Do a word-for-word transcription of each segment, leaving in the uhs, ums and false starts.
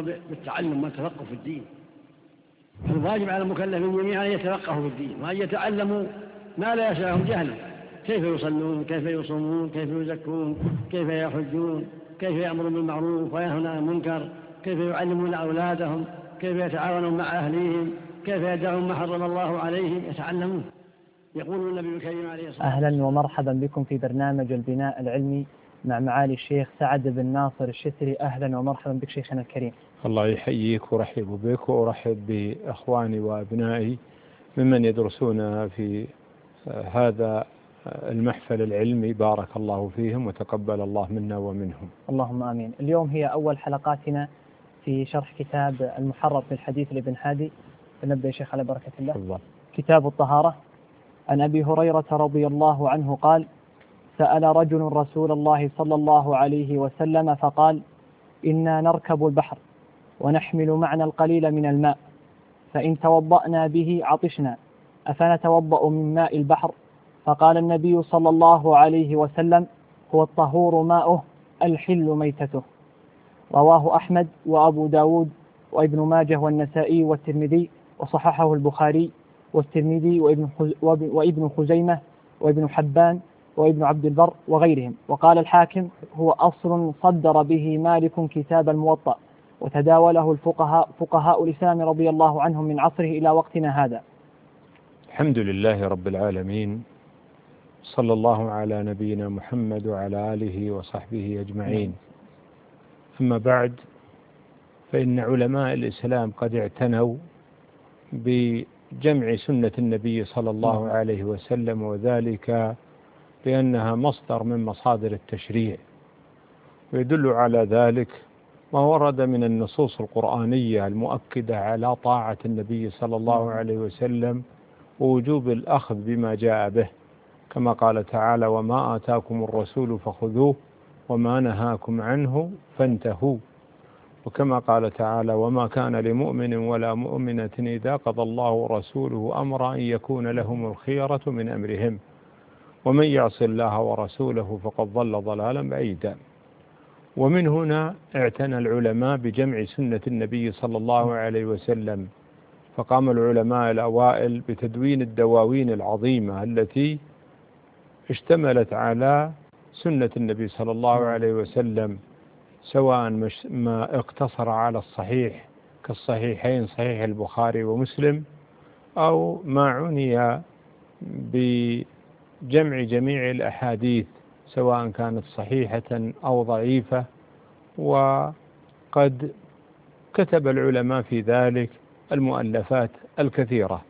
أمر بالتعلم والتفقه في الدين. الواجب على المكلفين جميعا أن يتفقهوا في الدين وأن يتعلموا ما لا يسعهم جهله، كيف يصلون، كيف يصومون، كيف يزكون، كيف يحجون، كيف يأمرون بالمعروف وينهون عن المنكر، كيف يعلمون أولادهم، كيف يتعاونون مع أهليهم، كيف يدعون ما حرم الله عليهم، يتعلمون. يقول النبي الكريم عليه الصلاة والسلام: أهلا ومرحبا بكم في برنامج البناء العلمي مع معالي الشيخ سعد بن ناصر الشتري. أهلا ومرحبا بك شيخنا الكريم. الله يحييك ورحب بك وأرحب بأخواني وأبنائي ممن يدرسون في هذا المحفل العلمي، بارك الله فيهم وتقبل الله منا ومنهم. اللهم آمين. اليوم هي أول حلقاتنا في شرح كتاب المحرر في الحديث لابن هادي. فنبدأ يا شيخ على بركة الله. الله. كتاب الطهارة. عن أبي هريرة رضي الله عنه قال: سأل رجل رسول الله صلى الله عليه وسلم فقال: إنا نركب البحر ونحمل معنا القليل من الماء، فإن توضأنا به عطشنا، أفنتوضأ من ماء البحر؟ فقال النبي صلى الله عليه وسلم: هو الطهور ماؤه الحل ميتته. رواه أحمد وأبو داود وابن ماجه والنسائي والترمذي، وصححه البخاري والترمذي وابن خزيمة وابن حبان وابن عبد البر وغيرهم. وقال الحاكم: هو أصل صدر به مالك كتاب الموطأ، وتداوله الفقهاء فقهاء الإسلام رضي الله عنهم من عصره إلى وقتنا هذا. الحمد لله رب العالمين، صلى الله على نبينا محمد وعلى آله وصحبه أجمعين. أما بعد، فإن علماء الإسلام قد اعتنوا بجمع سنة النبي صلى الله عليه وسلم، وذلك لأنها مصدر من مصادر التشريع، ويدل على ذلك ما ورد من النصوص القرآنية المؤكدة على طاعة النبي صلى الله عليه وسلم ووجوب الأخذ بما جاء به، كما قال تعالى: وما آتاكم الرسول فخذوه وما نهاكم عنه فانتهوا. وكما قال تعالى: وما كان لمؤمن ولا مؤمنة إذا قضى الله ورسوله أمرا أن يكون لهم الخيرة من أمرهم ومن يعص الله ورسوله فقد ضل ضلالا بعيدا. ومن هنا اعتنى العلماء بجمع سنة النبي صلى الله عليه وسلم، فقام العلماء الأوائل بتدوين الدواوين العظيمة التي اشتملت على سنة النبي صلى الله عليه وسلم، سواء ما اقتصر على الصحيح كالصحيحين صحيح البخاري ومسلم، أو ما عني بجمع جميع الأحاديث سواء كانت صحيحة أو ضعيفة. وقد كتب العلماء في ذلك المؤلفات الكثيرة.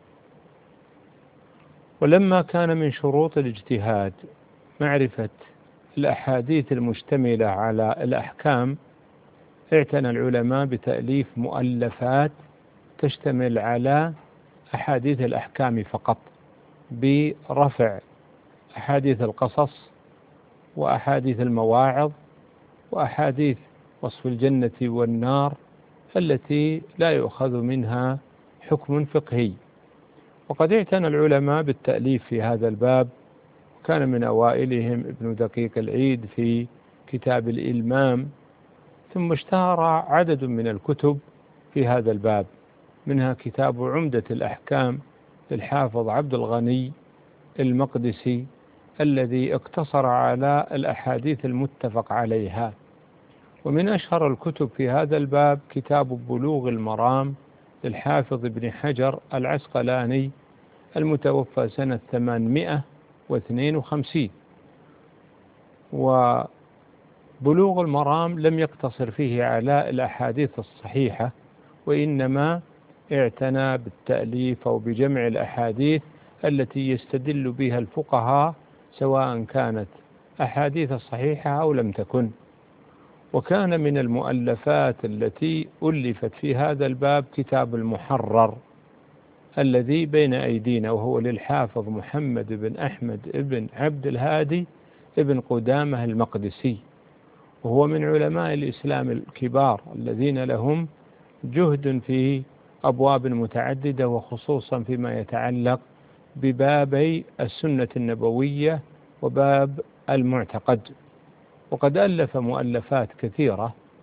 ولما كان من شروط الاجتهاد معرفة الأحاديث المشتملة على الأحكام، اعتنى العلماء بتأليف مؤلفات تشتمل على أحاديث الأحكام فقط، برفع أحاديث القصص وأحاديث المواعظ وأحاديث وصف الجنة والنار التي لا يؤخذ منها حكم فقهي. وقد اعتنى العلماء بالتأليف في هذا الباب، كان من أوائلهم ابن دقيق العيد في كتاب الإلمام، ثم اشتهر عدد من الكتب في هذا الباب، منها كتاب عمدة الأحكام للحافظ عبد الغني المقدسي الذي اقتصر على الأحاديث المتفق عليها. ومن أشهر الكتب في هذا الباب كتاب بلوغ المرام للحافظ ابن حجر العسقلاني المتوفى سنة ثمانمائة واثنين وخمسين. وبلوغ المرام لم يقتصر فيه على الأحاديث الصحيحة، وإنما اعتنى بالتأليف أو بجمع الأحاديث التي يستدل بها الفقهاء سواء كانت أحاديث صحيحة أو لم تكن. وكان من المؤلفات التي ألفت في هذا الباب كتاب المحرر الذي بين أيدينا، وهو للحافظ محمد بن أحمد بن عبد الهادي ابن قدامة المقدسي، وهو من علماء الإسلام الكبار الذين لهم جهد في أبواب متعددة، وخصوصا فيما يتعلق ببابي السنة النبوية وباب المعتقد. وقد ألف مؤلفات كثيرة،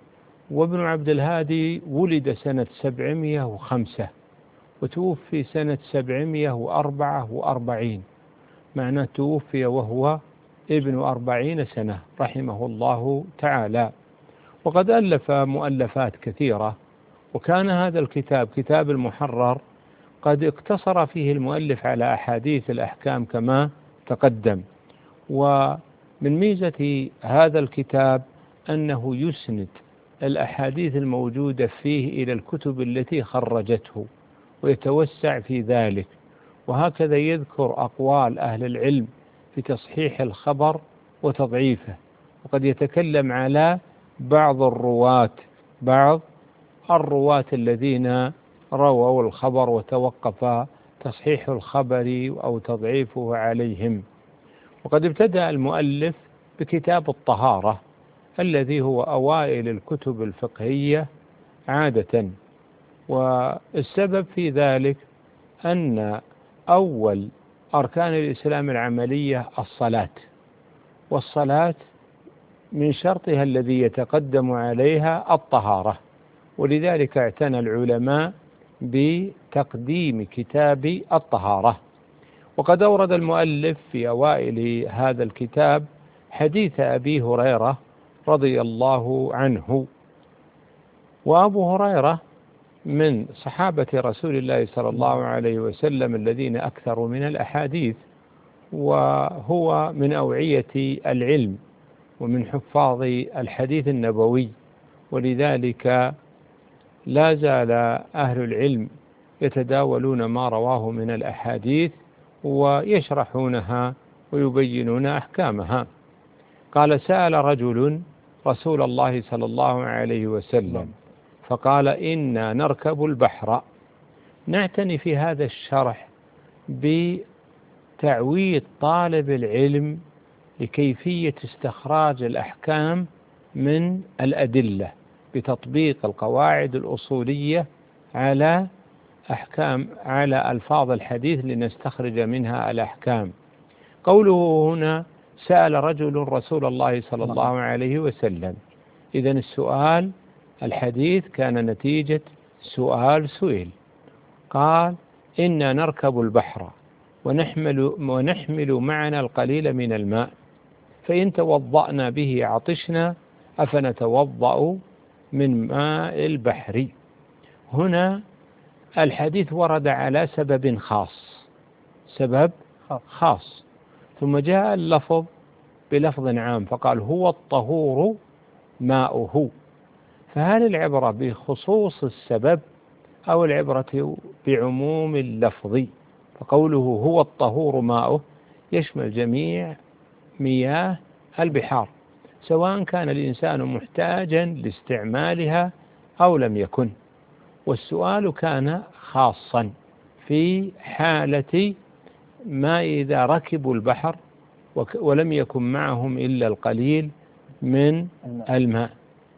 وابن عبد الهادي ولد سنة سبعمائة وخمسة وتوفي سنة سبعمائة وأربعة وأربعين، معناه توفي وهو ابن أربعين سنة رحمه الله تعالى. وقد ألف مؤلفات كثيرة، وكان هذا الكتاب كتاب المحرر قد اقتصر فيه المؤلف على أحاديث الأحكام كما تقدم. ومن ميزة هذا الكتاب أنه يسند الأحاديث الموجودة فيه إلى الكتب التي خرجته ويتوسع في ذلك، وهكذا يذكر أقوال أهل العلم في تصحيح الخبر وتضعيفه، وقد يتكلم على بعض الرواة بعض الرواة الذين رووا الخبر وتوقف تصحيح الخبر أو تضعيفه عليهم. وقد ابتدأ المؤلف بكتاب الطهارة الذي هو أوائل الكتب الفقهية عادة، والسبب في ذلك أن أول أركان الإسلام العملية الصلاة، والصلاة من شرطها الذي يتقدم عليها الطهارة، ولذلك اعتنى العلماء بتقديم كتاب الطهارة. وقد أورد المؤلف في أوائل هذا الكتاب حديث أبي هريرة رضي الله عنه. وأبو هريرة من صحابة رسول الله صلى الله عليه وسلم الذين أكثروا من الأحاديث، وهو من أوعية العلم ومن حفاظ الحديث النبوي، ولذلك لا زال أهل العلم يتداولون ما رواه من الأحاديث ويشرحونها ويبينون أحكامها. قال: سأل رجل رسول الله صلى الله عليه وسلم فقال: إنا نركب البحر. نعتني في هذا الشرح بتعويض طالب العلم لكيفية استخراج الأحكام من الأدلة بتطبيق القواعد الأصولية على أحكام على ألفاظ الحديث لنستخرج منها الأحكام. قوله هنا: سأل رجل رسول الله صلى الله عليه وسلم، إذن السؤال الحديث كان نتيجة سؤال سئل. قال: إنا نركب البحر ونحمل, ونحمل معنا القليل من الماء، فإن توضأنا به عطشنا أفنتوضأ من ماء البحر. هنا الحديث ورد على سبب خاص سبب خاص ثم جاء اللفظ بلفظ عام فقال: هو الطهور ماؤه. فهل العبرة بخصوص السبب أو العبرة بعموم اللفظ؟ فقوله هو الطهور ماؤه يشمل جميع مياه البحار، سواء كان الإنسان محتاجا لاستعمالها أو لم يكن. والسؤال كان خاصا في حالة ما إذا ركبوا البحر ولم يكن معهم إلا القليل من الماء.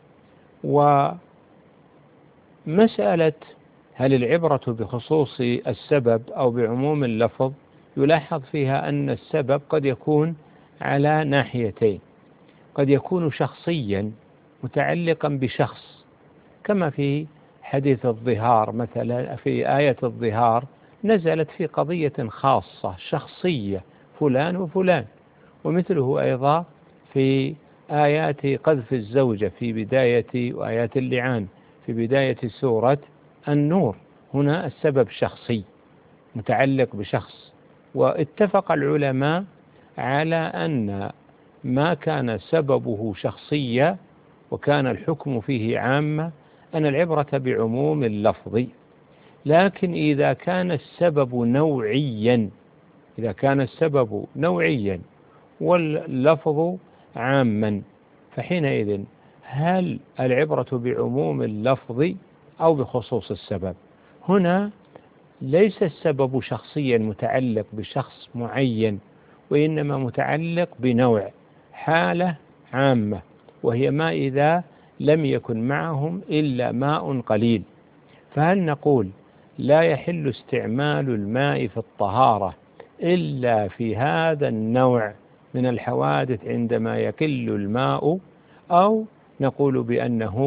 ومسألة هل العبرة بخصوص السبب أو بعموم اللفظ يلاحظ فيها أن السبب قد يكون على ناحيتين، قد يكون شخصيا متعلقا بشخص، كما في حديث الظهار مثلا، في آية الظهار نزلت في قضية خاصة شخصية فلان وفلان، ومثله أيضا في آيات قذف الزوجة في بداية وآيات اللعان في بداية سورة النور. هنا السبب شخصي متعلق بشخص، واتفق العلماء على أن ما كان سببه شخصيا وكان الحكم فيه عامة أن العبرة بعموم اللفظ. لكن إذا كان السبب نوعيا إذا كان السبب نوعيا واللفظ عاما، فحينئذ هل العبرة بعموم اللفظ أو بخصوص السبب؟ هنا ليس السبب شخصيا متعلق بشخص معين، وإنما متعلق بنوع حالة عامة، وهي ما إذا لم يكن معهم إلا ماء قليل. فهل نقول لا يحل استعمال الماء في الطهارة إلا في هذا النوع من الحوادث عندما يقل الماء، أو نقول بأنه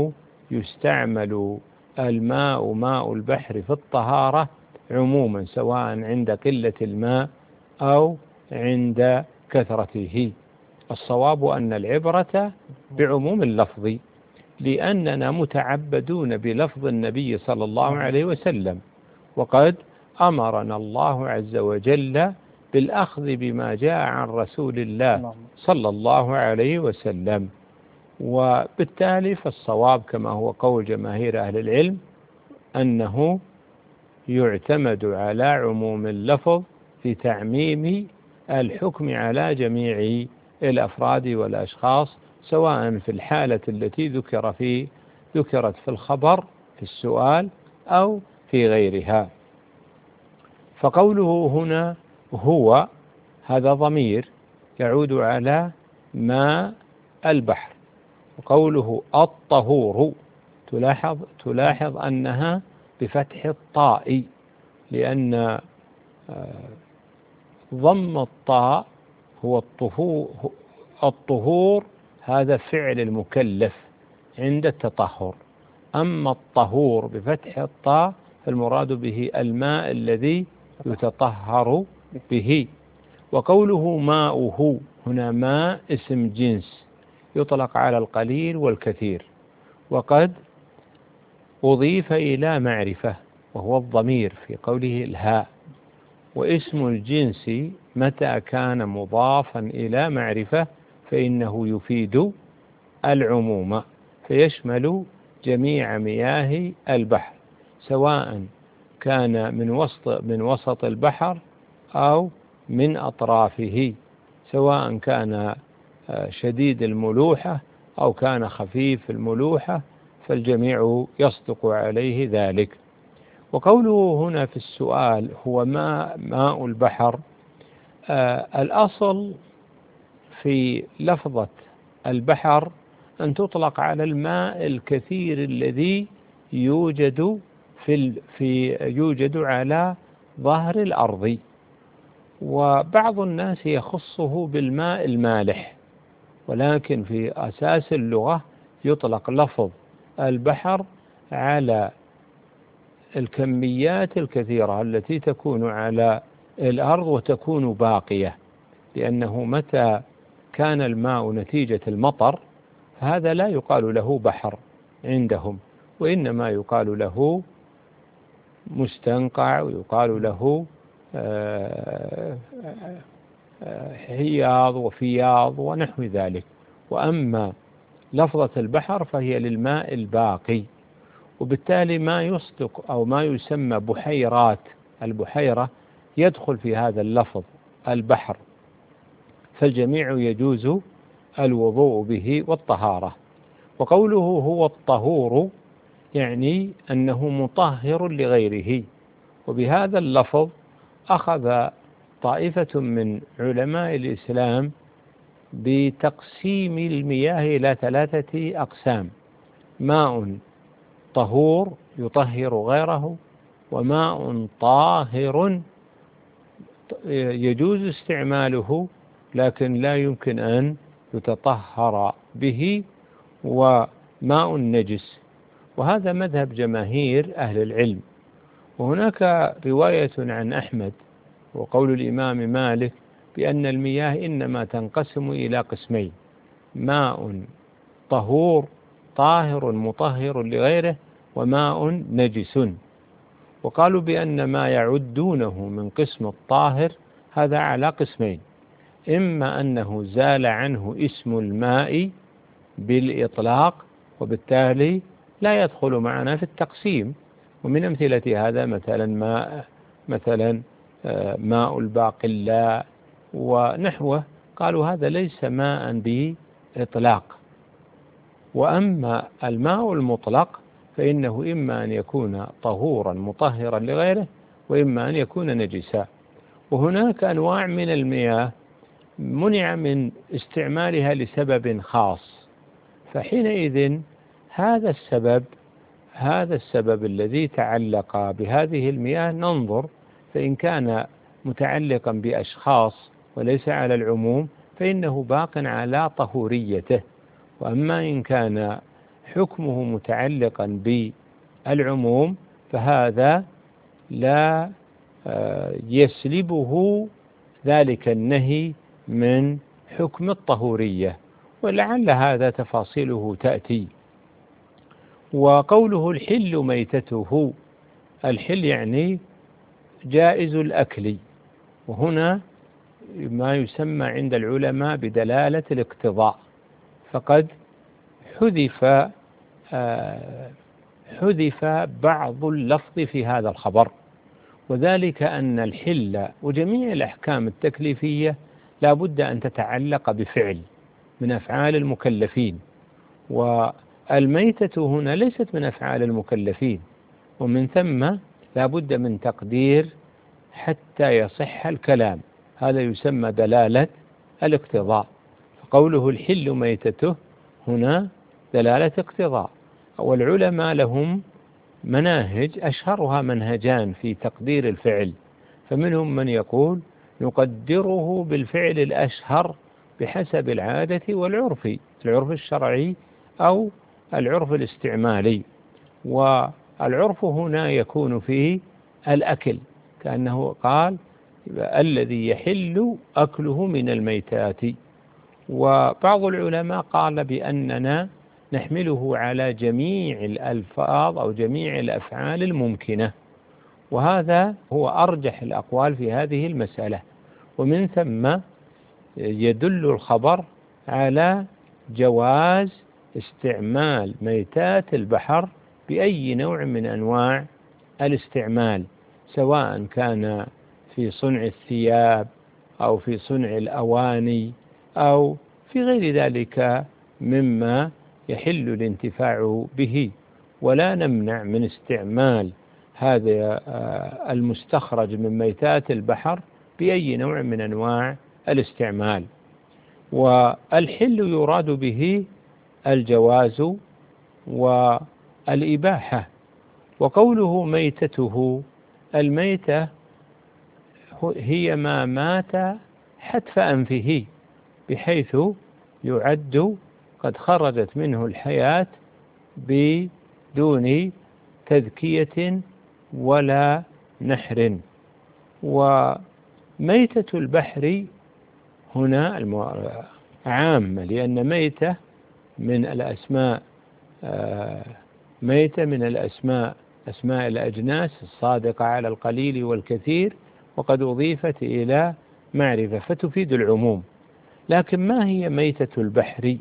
يستعمل الماء ماء البحر في الطهارة عموما، سواء عند قلة الماء أو عند كثرته. الصواب أن العبرة بعموم اللفظ، لأننا متعبدون بلفظ النبي صلى الله عليه وسلم، وقد أمرنا الله عز وجل بالأخذ بما جاء عن رسول الله صلى الله عليه وسلم. وبالتالي فالصواب كما هو قول جماهير أهل العلم أنه يعتمد على عموم اللفظ في تعميم الحكم على جميع الأفراد والأشخاص، سواء في الحالة التي ذكر في ذكرت في الخبر في السؤال أو في غيرها. فقوله هنا هو، هذا ضمير يعود على ماء البحر. وقوله الطهور تلاحظ تلاحظ أنها بفتح الطاء، لأن ضم الطاء هو الطهور. الطهور هذا فعل المكلف عند التطهر، أما الطهور بفتح الطاء فالمراد به الماء الذي يتطهر به. وقوله ماؤه هنا ماء اسم جنس يطلق على القليل والكثير، وقد أضيف إلى معرفة وهو الضمير في قوله الهاء. واسم الجنس متى كان مضافا إلى معرفة فإنه يفيد العموم، فيشمل جميع مياه البحر، سواء كان من وسط من وسط البحر أو من أطرافه، سواء كان شديد الملوحة أو كان خفيف الملوحة، فالجميع يصدق عليه ذلك. وقوله هنا في السؤال هو ماء ماء البحر، آه الأصل في لفظة البحر أن تطلق على الماء الكثير الذي يوجد في في يوجد على ظهر الأرض. وبعض الناس يخصه بالماء المالح، ولكن في أساس اللغة يطلق لفظ البحر على الكميات الكثيرة التي تكون على الأرض وتكون باقية، لأنه متى كان الماء نتيجة المطر فهذا لا يقال له بحر عندهم، وإنما يقال له مستنقع، ويقال له حياض وفياض ونحو ذلك. وأما لفظة البحر فهي للماء الباقي، وبالتالي ما يصدق أو ما يسمى بحيرات، البحيرة يدخل في هذا اللفظ البحر، فالجميع يجوز الوضوء به والطهارة. وقوله هو الطهور يعني أنه مطهر لغيره. وبهذا اللفظ أخذ طائفة من علماء الإسلام بتقسيم المياه إلى ثلاثة أقسام: ماء طهور يطهر غيره، وماء طاهر يجوز استعماله لكن لا يمكن أن يتطهر به، وماء نجس. وهذا مذهب جماهير أهل العلم. وهناك رواية عن أحمد وقول الإمام مالك بأن المياه إنما تنقسم إلى قسمين: ماء طهور طاهر مطهر لغيره، وماء نجس. وقالوا بأن ما يعدونه من قسم الطاهر هذا على قسمين: إما أنه زال عنه اسم الماء بالإطلاق وبالتالي لا يدخل معنا في التقسيم، ومن أمثلة هذا مثلا ماء مثلا ماء الباقلاء ونحوه، قالوا هذا ليس ماء بإطلاق. وأما الماء المطلق فإنه إما أن يكون طهورا مطهرا لغيره، وإما أن يكون نجسا. وهناك أنواع من المياه منع من استعمالها لسبب خاص، فحينئذ هذا السبب هذا السبب الذي تعلق بهذه المياه ننظر، فإن كان متعلقا بأشخاص وليس على العموم فإنه باق على طهوريته. وأما إن كان حكمه متعلقا بالعموم فهذا لا يسلبه ذلك النهي من حكم الطهورية، ولعل هذا تفاصيله تأتي. وقوله الحل ميتته، الحل يعني جائز الأكل، وهنا ما يسمى عند العلماء بدلالة الاقتضاء، فقد حذف حذف بعض اللفظ في هذا الخبر، وذلك أن الحل وجميع الأحكام التكليفية لا بد أن تتعلق بفعل من أفعال المكلفين، والميتة هنا ليست من أفعال المكلفين، ومن ثم لا بد من تقدير حتى يصح الكلام، هذا يسمى دلالة الاقتضاء. فقوله الحل ميتته هنا دلالة اقتضاء. والعلماء لهم مناهج أشهرها منهجان في تقدير الفعل، فمنهم من يقول نقدره بالفعل الأشهر بحسب العادة والعرف، العرف الشرعي أو العرف الاستعمالي، والعرف هنا يكون فيه الأكل، كأنه قال الذي يحل أكله من الميتات. وبعض العلماء قال بأننا نحمله على جميع الألفاظ أو جميع الأفعال الممكنة، وهذا هو أرجح الأقوال في هذه المسألة. ومن ثم يدل الخبر على جواز استعمال ميتات البحر بأي نوع من أنواع الاستعمال، سواء كان في صنع الثياب أو في صنع الأواني أو في غير ذلك مما يحل الانتفاع به، ولا نمنع من استعمال هذا المستخرج من ميتات البحر بأي نوع من أنواع الاستعمال. والحل يراد به الجواز والإباحة. وقوله ميتته، الميتة هي ما مات حتف أنفه، بحيث يعد قد خرجت منه الحياة بدون تذكية ولا نحر. وميتة البحر هنا عامة، لأن ميتة من الأسماء ميتة من الأسماء أسماء الأجناس الصادقة على القليل والكثير، وقد أضيفت إلى معرفة فتفيد العموم. لكن ما هي ميتة البحر؟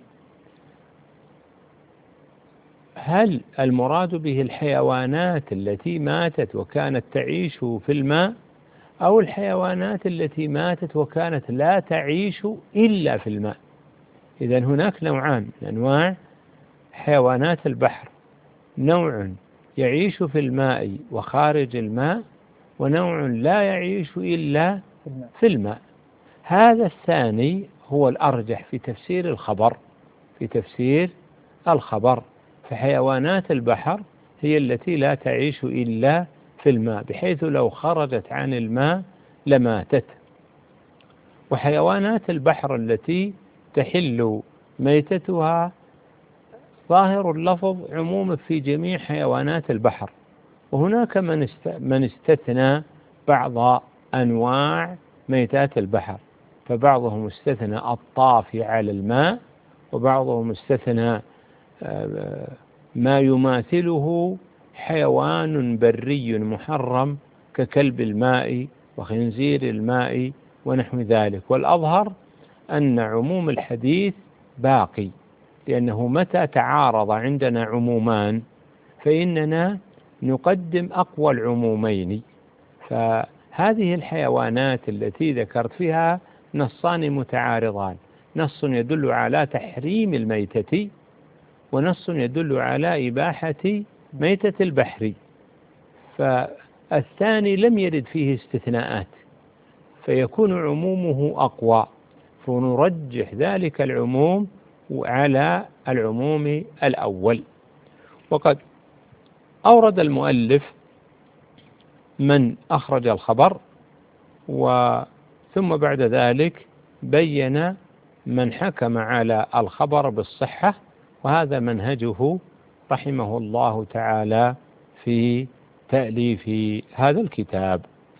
هل المراد به الحيوانات التي ماتت وكانت تعيش في الماء، أو الحيوانات التي ماتت وكانت لا تعيش إلا في الماء؟ إذن هناك نوعان من أنواع حيوانات البحر، نوع يعيش في الماء وخارج الماء، ونوع لا يعيش إلا في الماء. هذا الثاني هو الأرجح في تفسير الخبر في تفسير الخبر فحيوانات البحر هي التي لا تعيش إلا في الماء، بحيث لو خرجت عن الماء لماتت. وحيوانات البحر التي تحل ميتتها ظاهر اللفظ عموم في جميع حيوانات البحر، وهناك من استثنى بعض أنواع ميتات البحر، فبعضهم استثنى الطافي على الماء، وبعضهم استثنى ما يماثله حيوان بري محرم ككلب الماء وخنزير الماء ونحو ذلك. والأظهر أن عموم الحديث باقي، لأنه متى تعارض عندنا عمومان فإننا نقدم أقوى العمومين. فهذه الحيوانات التي ذكرت فيها نصان متعارضان، نص يدل على تحريم الميتة، ونص يدل على إباحة ميتة البحر، فالثاني لم يرد فيه استثناءات، فيكون عمومه أقوى، فنرجح ذلك العموم على العموم الأول. وقد أورد المؤلف من أخرج الخبر، وثم بعد ذلك بين من حكم على الخبر بالصحة، وهذا منهجه رحمه الله تعالى في تأليف هذا الكتاب.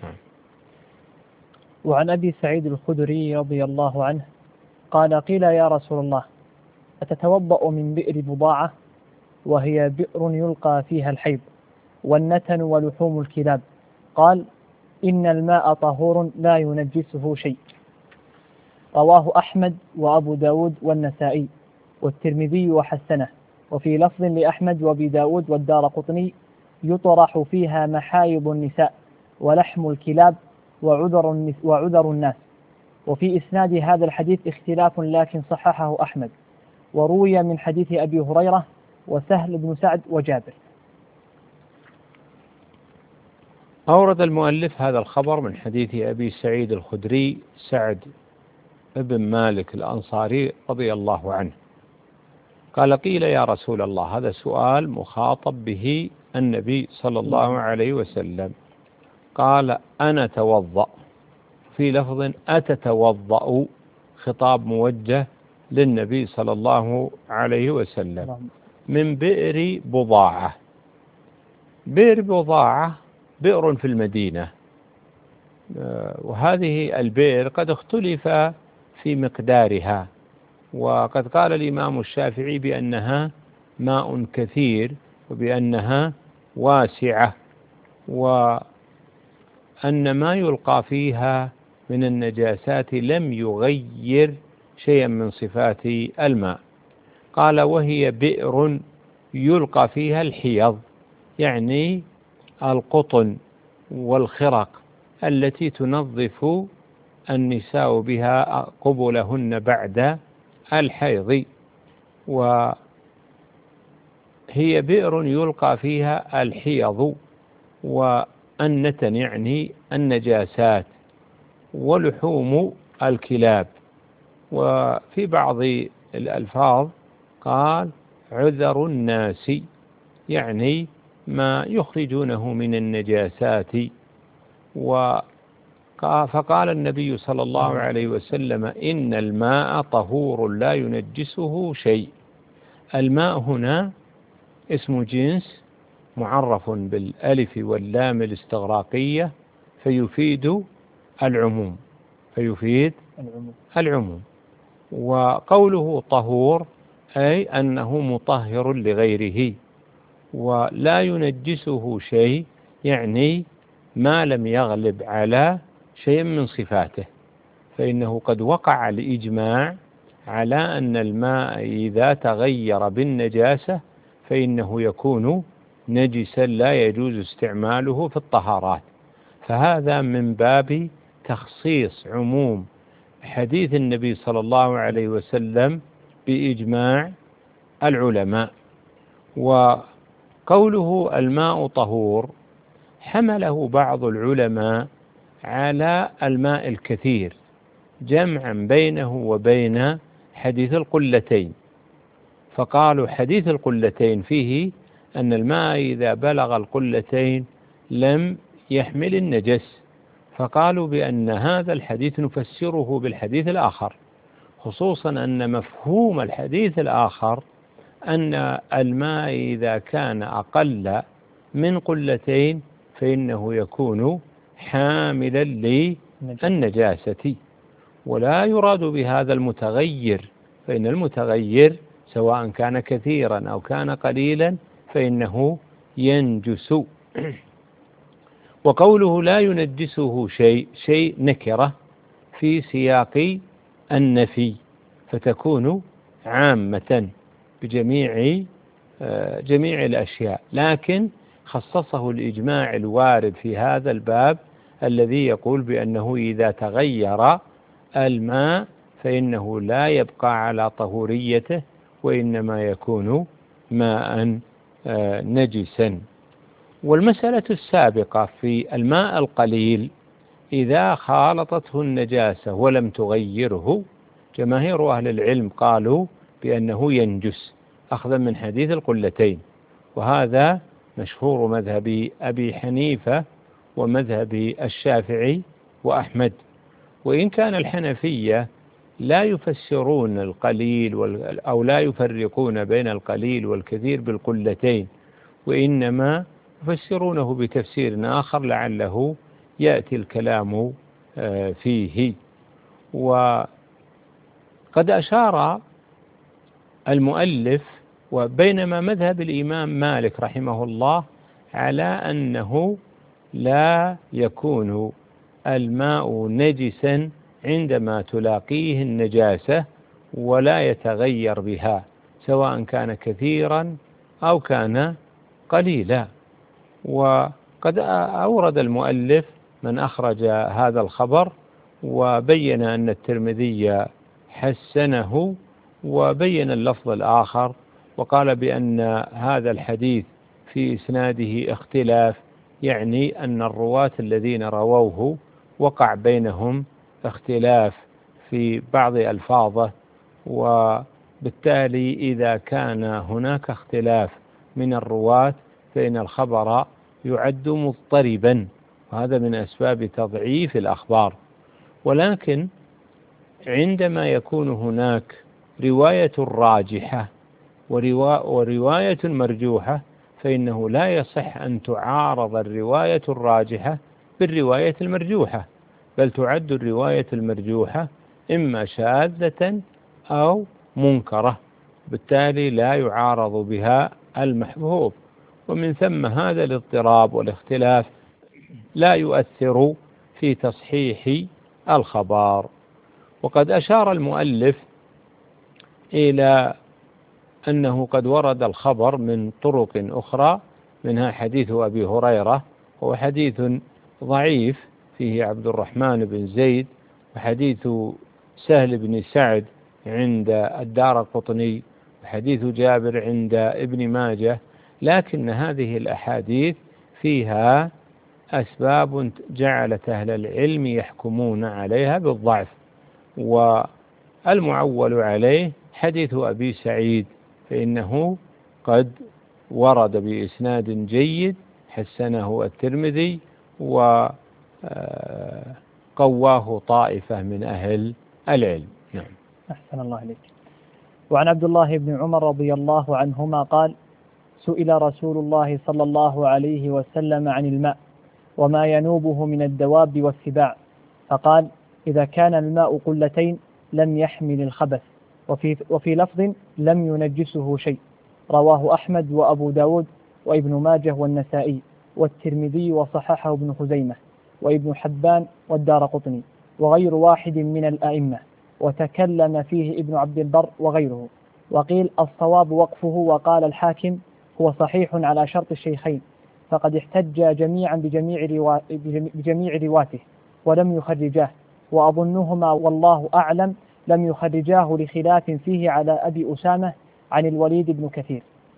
وعن أبي سعيد الخدري رضي الله عنه قال قيل يا رسول الله أتتوضأ من بئر بضاعة وهي بئر يلقى فيها الحيض والنتن ولحوم الكلاب؟ قال إن الماء طهور لا ينجسه شيء. رواه أحمد وأبو داود والنسائي والترمذي وحسنه. وفي لفظ لأحمد وأبي داود والدارقطني يطرح فيها محايض النساء ولحم الكلاب وعذر, وعذر الناس. وفي إسناد هذا الحديث اختلاف لكن صححه أحمد، وروي من حديث أبي هريرة وسهل بن سعد وجابر. أورد المؤلف هذا الخبر من حديث أبي سعيد الخدري سعد بن مالك الأنصاري رضي الله عنه قال قيل يا رسول الله، هذا سؤال مخاطب به النبي صلى الله عليه وسلم، قال أنا توضأ، في لفظ أتتوضأ، خطاب موجه للنبي صلى الله عليه وسلم، من بئر بضاعة. بئر بضاعة بئر في المدينة، وهذه البئر قد اختلف في مقدارها، وقد قال الإمام الشافعي بأنها ماء كثير وبأنها واسعة، وأن ما يلقى فيها من النجاسات لم يغير شيئا من صفات الماء. قال وهي بئر يلقى فيها الحيض، يعني القطن والخرق التي تنظف النساء بها قبلهن بعد الحيض، وهي بئر يلقى فيها الحيض والنتن يعني النجاسات ولحوم الكلاب. وفي بعض الألفاظ قال عذر الناس، يعني ما يخرجونه من النجاسات. فقال النبي صلى الله عليه وسلم إن الماء طهور لا ينجسه شيء. الماء هنا اسم جنس معرف بالألف واللام الاستغراقية فيفيد العموم فيفيد العموم وقوله طهور أي أنه مطهر لغيره، ولا ينجسه شيء يعني ما لم يغلب على شيء من صفاته، فإنه قد وقع الإجماع على أن الماء إذا تغير بالنجاسة فإنه يكون نجسا لا يجوز استعماله في الطهارات. فهذا من باب تخصيص عموم حديث النبي صلى الله عليه وسلم بإجماع العلماء. وقوله الماء طهور حمله بعض العلماء على الماء الكثير جمعا بينه وبين حديث القلتين، فقالوا حديث القلتين فيه أن الماء إذا بلغ القلتين لم يحمل النجس، فقالوا بأن هذا الحديث نفسره بالحديث الآخر، خصوصا أن مفهوم الحديث الآخر أن الماء إذا كان أقل من قلتين فإنه يكون حاملا للنجاسة، ولا يراد بهذا المتغير، فإن المتغير سواء كان كثيرا أو كان قليلا فإنه ينجس. وقوله لا ينجسه شيء شيء نكرة في سياق النفي، فتكون عامة بجميع جميع الأشياء، لكن خصصه الإجماع الوارد في هذا الباب الذي يقول بأنه إذا تغير الماء فإنه لا يبقى على طهوريته وإنما يكون ماء نجسا. والمسألة السابقة في الماء القليل إذا خالطته النجاسة ولم تغيره، جماهير أهل العلم قالوا بأنه ينجس أخذا من حديث القلتين، وهذا مشهور مذهب أبي حنيفة ومذهب الشافعي وأحمد. وإن كان الحنفية لا يفسرون القليل أو لا يفرقون بين القليل والكثير بالقلتين، وإنما يفسرونه بتفسير آخر لعله يأتي الكلام فيه. وقد أشار المؤلف وبينما مذهب الإمام مالك رحمه الله على أنه لا يكون الماء نجسا عندما تلاقيه النجاسة ولا يتغير بها سواء كان كثيرا أو كان قليلا. وقد أورد المؤلف من أخرج هذا الخبر وبين أن الترمذي حسنه، وبين اللفظ الآخر وقال بأن هذا الحديث في إسناده اختلاف، يعني أن الرواة الذين رووه وقع بينهم اختلاف في بعض ألفاظه، وبالتالي إذا كان هناك اختلاف من الرواة فإن الخبر يعد مضطربا، وهذا من أسباب تضعيف الأخبار. ولكن عندما يكون هناك رواية راجحة ورواية مرجوحة فإنه لا يصح أن تعارض الرواية الراجحة بالرواية المرجوحة، بل تعد الرواية المرجوحة إما شاذة أو منكرة، بالتالي لا يعارض بها المحبوب، ومن ثم هذا الاضطراب والاختلاف لا يؤثر في تصحيح الخبر. وقد أشار المؤلف إلى أنه قد ورد الخبر من طرق أخرى، منها حديث أبي هريرة وهو حديث ضعيف فيه عبد الرحمن بن زيد، وحديث سهل بن سعد عند الدارقطني، وحديث جابر عند ابن ماجه، لكن هذه الأحاديث فيها أسباب جعلت أهل العلم يحكمون عليها بالضعف. والمعول عليه حديث أبي سعيد فإنه قد ورد بإسناد جيد حسنه الترمذي وقواه طائفة من أهل العلم. نعم. أحسن الله إليك. وعن عبد الله بن عمر رضي الله عنهما قال: سئل رسول الله صلى الله عليه وسلم عن الماء وما ينوبه من الدواب والسباع، فقال: إذا كان الماء قلتين لم يحمل الخبث، وفي, وفي لفظ لم ينجسه شيء. رواه أحمد وأبو داود وابن ماجه والنسائي والترمذي وصححه ابن خزيمة وابن حبان والدارقطني وغير واحد من الأئمة، وتكلم فيه ابن عبد البر وغيره. وقيل الصواب وقفه، وقال الحاكم هو صحيح على شرط الشيخين، فقد احتج جميعا بجميع, روا... بجميع رواته ولم يخرجاه، وأظنهما والله أعلم لم يخرجاه لخلاف فيه على أبي أسامة عن الوليد بن كثير.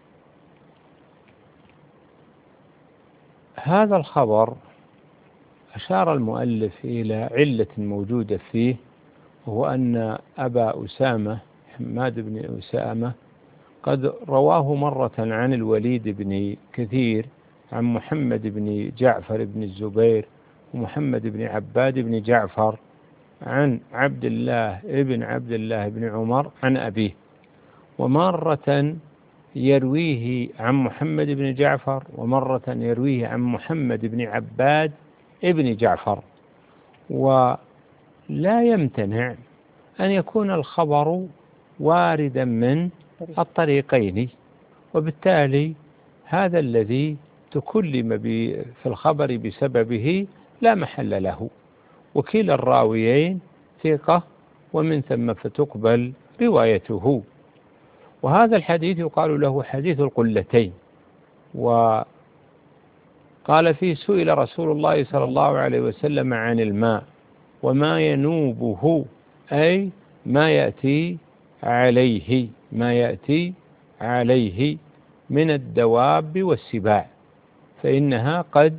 هذا الخبر أشار المؤلف إلى علة موجودة فيه، وهو أن أبا أسامة حماد بن أسامة قد رواه مرة عن الوليد بن كثير عن محمد بن جعفر بن الزبير ومحمد بن عباد بن جعفر عن عبد الله ابن عبد الله بن عمر عن أبيه، ومرة يرويه عن محمد بن جعفر ومرة يرويه عن محمد بن عباد ابن جعفر. ولا يمتنع أن يكون الخبر واردا من الطريقين، وبالتالي هذا الذي تكلم في الخبر بسببه لا محل له، وكلا الراويين ثقة ومن ثم فتقبل روايته. وهذا الحديث يقال له حديث القلتين. وقال فيه: سئل رسول الله صلى الله عليه وسلم عن الماء وما ينوبه، أي ما يأتي عليه ما يأتي عليه من الدواب والسباع، فإنها قد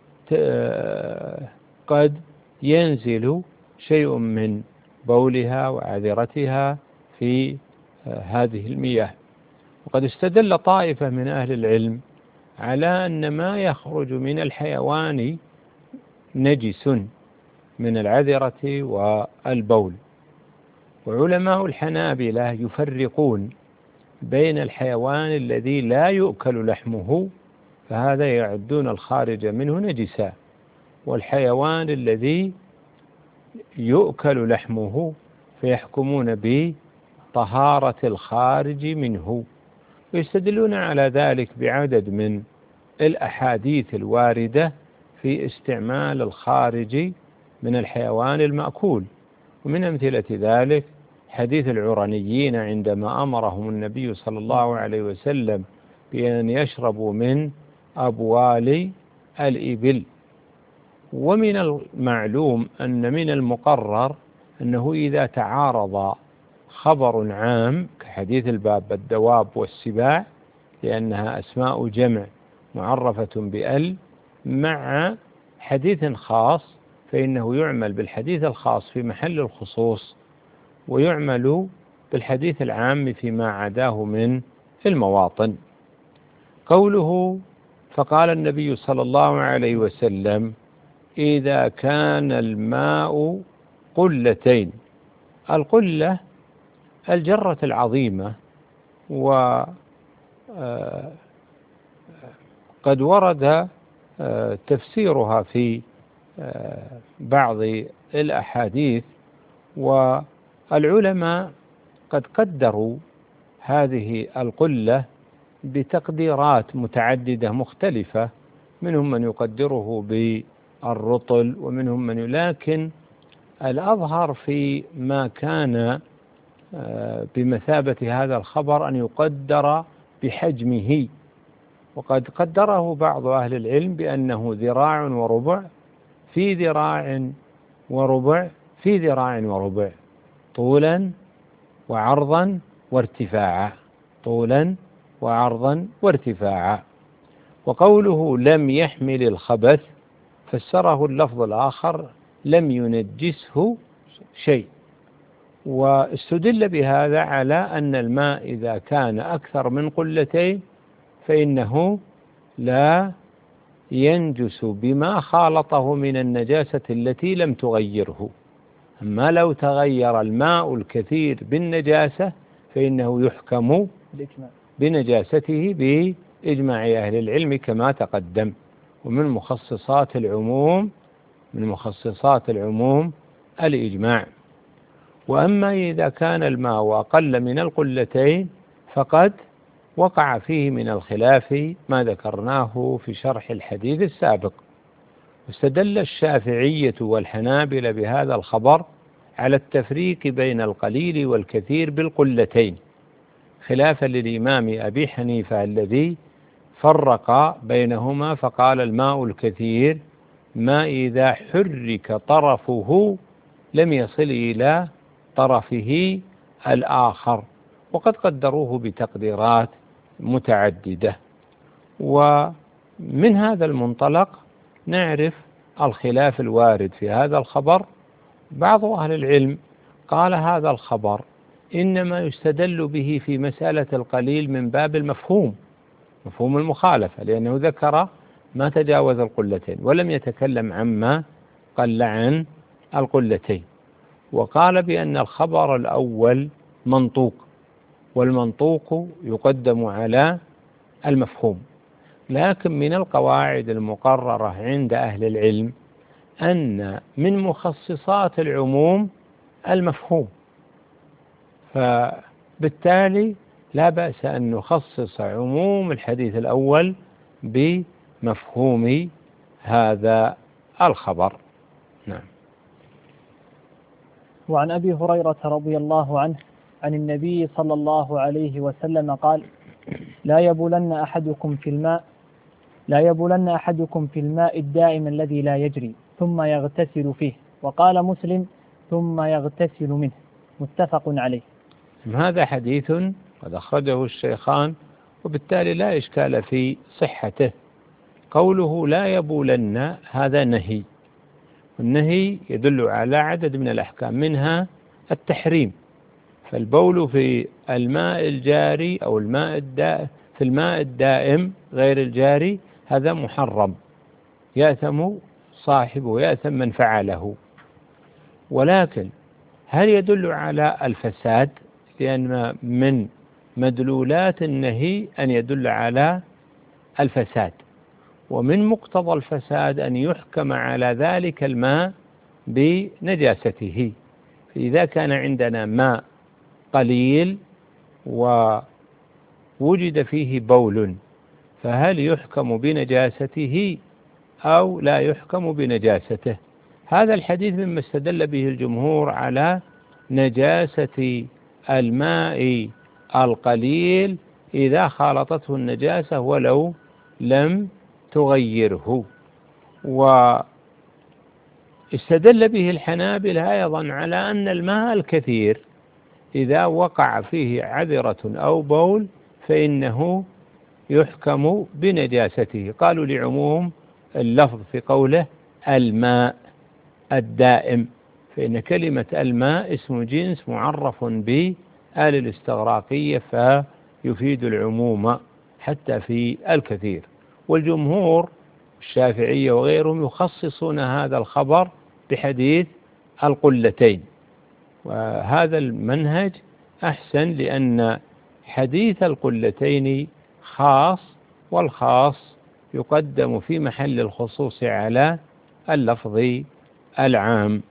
قد ينزل شيء من بولها وعذرتها في هذه المياه. وقد استدل طائفة من أهل العلم على أن ما يخرج من الحيوان نجس من العذرة والبول، وعلماء الحنابلة يفرقون بين الحيوان الذي لا يؤكل لحمه فهذا يعدون الخارج منه نجسا، والحيوان الذي يؤكل لحمه فيحكمون بطهارة الخارج منه، ويستدلون على ذلك بعدد من الأحاديث الواردة في استعمال الخارج من الحيوان المأكول. ومن أمثلة ذلك حديث العرنيين عندما أمرهم النبي صلى الله عليه وسلم بأن يشربوا من أبوال الإبل. ومن المعلوم أن من المقرر أنه إذا تعارض خبر عام كحديث الباب الدواب والسباع لأنها أسماء جمع معرفة بأل مع حديث خاص فإنه يعمل بالحديث الخاص في محل الخصوص ويعمل بالحديث العام فيما عداه من المواطن. قوله فقال النبي صلى الله عليه وسلم إذا كان الماء قلتين، القلة الجرة العظيمة، وقد ورد تفسيرها في بعض الأحاديث، والعلماء قد قدروا هذه القلة بتقديرات متعددة مختلفة، منهم من يقدره بالرطل ومنهم من، لكن الأظهر في ما كان بمثابة هذا الخبر أن يقدر بحجمه، وقد قدره بعض أهل العلم بأنه ذراع وربع في ذراع وربع في ذراع وربع، طولا وعرضا وارتفاعا، طولا وعرضا وارتفاعا. وقوله لم يحمل الخبث فسره اللفظ الآخر لم ينجسه شيء، واستدل بهذا على أن الماء إذا كان أكثر من قلتين فإنه لا ينجس بما خالطه من النجاسة التي لم تغيره. أما لو تغير الماء الكثير بالنجاسة فإنه يحكم بنجاسته بإجماع أهل العلم كما تقدم. ومن مخصصات العموم من مخصصات العموم الإجماع. وأما إذا كان الماء أقل من القلتين فقد وقع فيه من الخلاف ما ذكرناه في شرح الحديث السابق. واستدل الشافعية والحنابلة بهذا الخبر على التفريق بين القليل والكثير بالقلتين، خلافا للإمام أبي حنيفة الذي فرق بينهما فقال الماء الكثير ما إذا حرك طرفه لم يصل إلى طرفه الآخر، وقد قدروه بتقديرات متعددة. ومن هذا المنطلق نعرف الخلاف الوارد في هذا الخبر. بعض أهل العلم قال هذا الخبر إنما يستدل به في مسألة القليل من باب المفهوم، مفهوم المخالفة، لأنه ذكر ما تجاوز القلتين ولم يتكلم عما قل عن القلتين. وقال بأن الخبر الأول منطوق، والمنطوق يقدم على المفهوم. لكن من القواعد المقررة عند أهل العلم أن من مخصصات العموم المفهوم، فبالتالي لا بأس أن نخصص عموم الحديث الأول بمفهوم هذا الخبر. نعم. وعن أبي هريرة رضي الله عنه عن النبي صلى الله عليه وسلم قال لا يبولن أحدكم في الماء لا يبولن أحدكم في الماء الدائم الذي لا يجري ثم يغتسل فيه. وقال مسلم ثم يغتسل منه، متفق عليه. هذا حديث قد أخرجه الشيخان وبالتالي لا إشكال في صحته. قوله لا يبولن هذا نهي، والنهي يدل على عدد من الأحكام منها التحريم، فالبول في الماء الجاري أو الماء الدائم في الماء الدائم غير الجاري هذا محرم، يأثم صاحبه، يأثم من فعله. ولكن هل يدل على الفساد؟ لأن من مدلولات النهي أن يدل على الفساد، ومن مقتضى الفساد أن يحكم على ذلك الماء بنجاسته. فإذا كان عندنا ماء قليل ووجد فيه بول، فهل يحكم بنجاسته أو لا يحكم بنجاسته؟ هذا الحديث مما استدل به الجمهور على نجاسة الماء القليل إذا خالطته النجاسة ولو لم تغيره. واستدل به الحنابلة أيضا على أن الماء الكثير إذا وقع فيه عذرة أو بول فإنه يحكم بنجاسته. قالوا لعموم اللفظ في قوله الماء الدائم، فإن كلمة الماء اسم جنس معرف بآل الاستغراقية فيفيد العموم حتى في الكثير. والجمهور الشافعية وغيرهم يخصصون هذا الخبر بحديث القلتين، وهذا المنهج أحسن لأن حديث القلتين خاص، والخاص يقدم في محل الخصوص على اللفظ العام.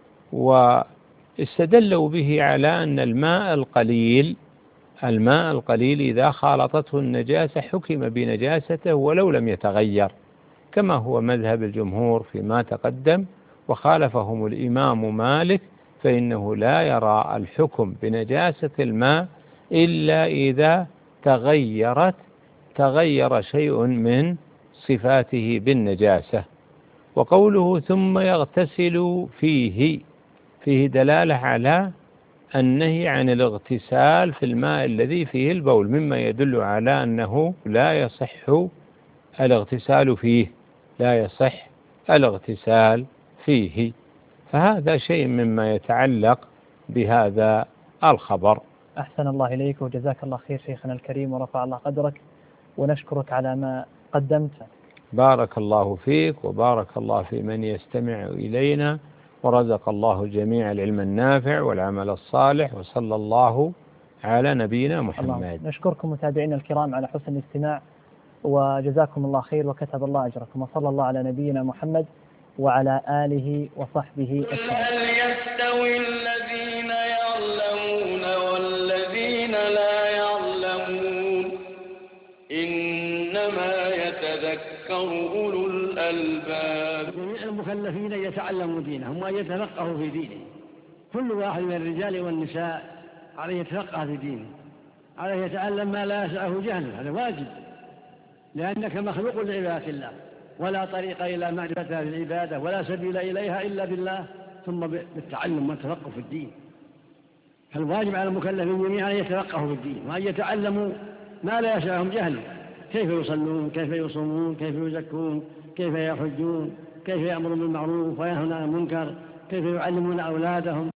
واستدلوا به على أن الماء القليل الماء القليل إذا خالطته النجاسة حكم بنجاسته ولو لم يتغير، كما هو مذهب الجمهور فيما تقدم، وخالفهم الإمام مالك فإنه لا يرى الحكم بنجاسة الماء إلا إذا تغيرت تغير شيء من صفاته بالنجاسة. وقوله ثم يغتسل فيه فيه دلالة على النهي عن الاغتسال في الماء الذي فيه البول، مما يدل على أنه لا يصح الاغتسال فيه لا يصح الاغتسال فيه. فهذا شيء مما يتعلق بهذا الخبر. أحسن الله إليك وجزاك الله خير شيخنا الكريم ورفع الله قدرك، ونشكرك على ما قدمت. بارك الله فيك وبارك الله في من يستمع إلينا، ورزق الله الجميع العلم النافع والعمل الصالح، وصلى الله على نبينا محمد. الله. نشكركم متابعينا الكرام على حسن الاستماع، وجزاكم الله خير وكتب الله أجركم، وصلى الله على نبينا محمد وعلى آله وصحبه أجمعين. هل يستوي الذين يعلمون والذين لا يعلمون؟ إنما يتذكر أولو الألباب. جميع المكلفين يتعلموا دينهم وأن يتفقهوا في دينه. كل واحد من الرجال والنساء عليه يتفقه في دينه، عليه يتعلم ما لا يسعه جهله، هذا واجب، لأنك مخلوق لعبادة الله، ولا طريق إلى معرفتها في العبادة ولا سبيل إليها إلا بالله، ثم بالتعلم والتفقه في الدين. فالواجب على المكلفين جميعا أن يتفقهوا في الدين وأن يتعلموا ما لا يسعهم جهله، كيف يصلون، كيف يصومون، كيف يزكون، كيف يحجون، كيف يأمرون بالمعروف وينهون عن المنكر، كيف يعلمون أولادهم.